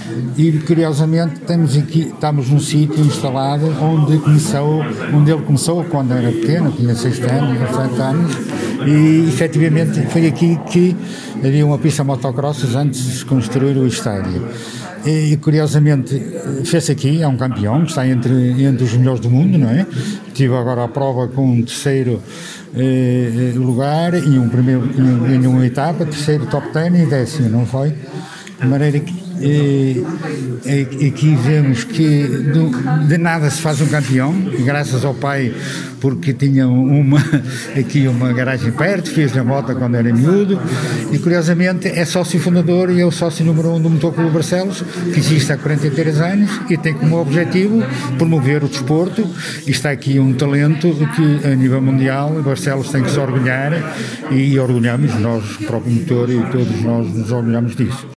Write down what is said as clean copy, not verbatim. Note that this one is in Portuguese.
E curiosamente estamos num sítio instalado onde ele começou quando era pequeno, tinha 6 anos, 7 anos, e efetivamente foi aqui que havia uma pista motocross antes de se construir o estádio. E curiosamente fez aqui, é um campeão, está entre os melhores do mundo, não é? Tive agora a prova com um terceiro lugar e um primeiro em uma etapa, terceiro top 10 e 10º, não foi? De maneira que aqui vemos que de nada se faz um campeão, graças ao pai, porque tinha aqui uma garagem perto, fez a moto quando era miúdo, e curiosamente é sócio fundador e é o sócio número 1 do Motor Clube Barcelos, que existe há 43 anos e tem como objetivo promover o desporto, e está aqui um talento que a nível mundial Barcelos tem que se orgulhar, e orgulhamos nós, o próprio motor, e todos nós nos orgulhamos disso.